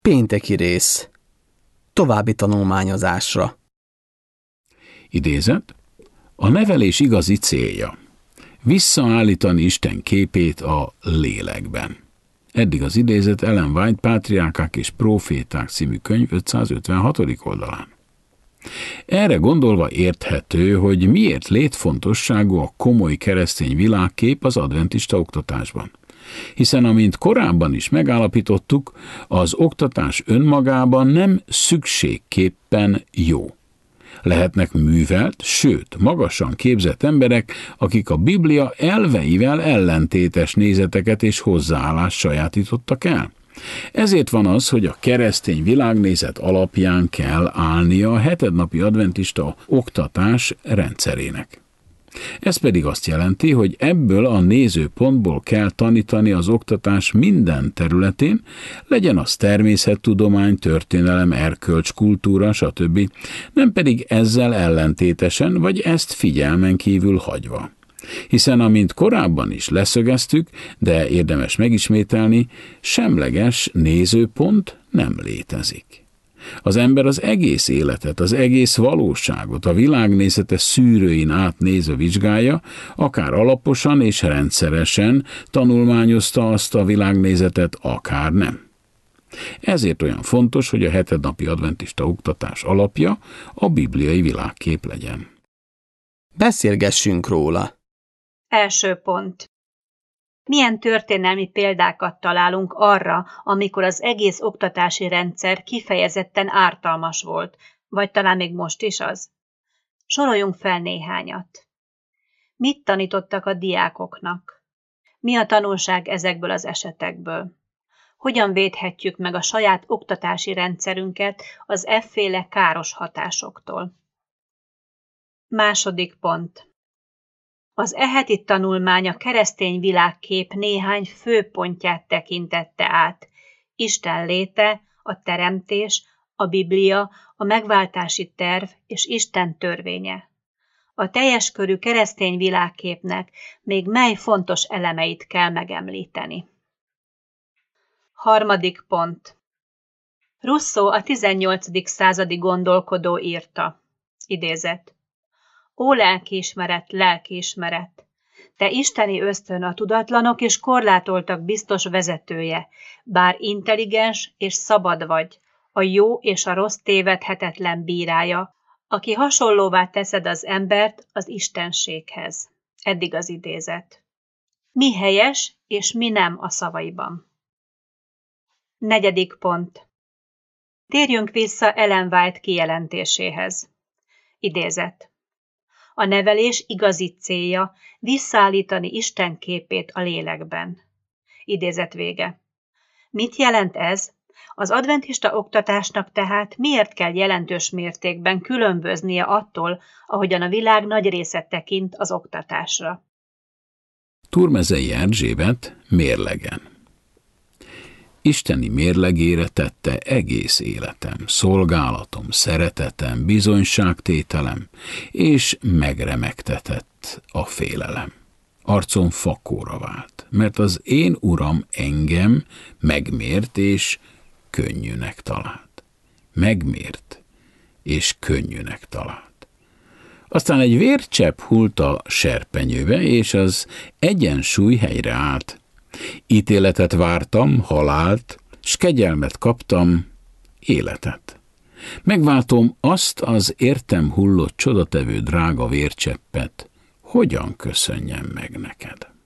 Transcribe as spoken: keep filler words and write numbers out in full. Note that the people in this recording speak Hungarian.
Pénteki rész. További tanulmányozásra. Idézet. A nevelés igazi célja. Visszaállítani Isten képét a lélekben. Eddig az idézet Ellen White Pátriárkák és Próféták című könyv ötszázötvenhatodik oldalán. Erre gondolva érthető, hogy miért létfontosságú a komoly keresztény világkép az adventista oktatásban. Hiszen amint korábban is megállapítottuk, az oktatás önmagában nem szükségképpen jó. Lehetnek művelt, sőt, magasan képzett emberek, akik a Biblia elveivel ellentétes nézeteket és hozzáállást sajátítottak el. Ezért van az, hogy a keresztény világnézet alapján kell állnia a hetednapi adventista oktatás rendszerének. Ez pedig azt jelenti, hogy ebből a nézőpontból kell tanítani az oktatás minden területén, legyen az természettudomány, történelem, erkölcs, kultúra, stb., nem pedig ezzel ellentétesen, vagy ezt figyelmen kívül hagyva. Hiszen amint korábban is leszögeztük, de érdemes megismételni, semleges nézőpont nem létezik. Az ember az egész életet, az egész valóságot, a világnézete szűrőin átnézve vizsgálja, akár alaposan és rendszeresen tanulmányozta azt a világnézetet, akár nem. Ezért olyan fontos, hogy a hetednapi adventista oktatás alapja a bibliai világkép legyen. Beszélgessünk róla. Első pont. Milyen történelmi példákat találunk arra, amikor az egész oktatási rendszer kifejezetten ártalmas volt, vagy talán még most is az? Soroljunk fel néhányat. Mit tanítottak a diákoknak? Mi a tanulság ezekből az esetekből? Hogyan védhetjük meg a saját oktatási rendszerünket az efféle káros hatásoktól? Második pont. Az e heti tanulmány a keresztény világkép néhány főpontját tekintette át. Isten léte, a teremtés, a Biblia, a megváltási terv és Isten törvénye. A teljes körű keresztény világképnek még mely fontos elemeit kell megemlíteni. Harmadik pont. Rousseau a tizennyolcadik századi gondolkodó írta. Idézet. Ó lelkiismeret, lelkiismeret! Te isteni ösztön a tudatlanok és korlátoltak biztos vezetője, bár intelligens és szabad vagy, a jó és a rossz tévedhetetlen bírája, aki hasonlóvá teszed az embert az istenséghez. Eddig az idézet. Mi helyes és mi nem a szavaiban? Negyedik pont. Térjünk vissza Ellen White kijelentéséhez. Idézet. A nevelés igazi célja visszaállítani Isten képét a lélekben. Idézet vége. Mit jelent ez? Az adventista oktatásnak tehát miért kell jelentős mértékben különböznie attól, ahogyan a világ nagy része tekint az oktatásra? Turmezei Erzsébet mérlegen. Isteni mérlegére tette egész életem, szolgálatom, szeretetem, bizonyságtételem, és megremegtetett a félelem. Arcom fakóra vált, mert az én uram engem megmért és könnyűnek talált. Megmért és könnyűnek talált. Aztán egy vércsepp hult a serpenyőbe, és az egyensúly helyre állt. Ítéletet vártam, halált, s kegyelmet kaptam, életet. Megváltom azt az értem hullott csodatevő drága vércseppet, hogyan köszönjem meg neked?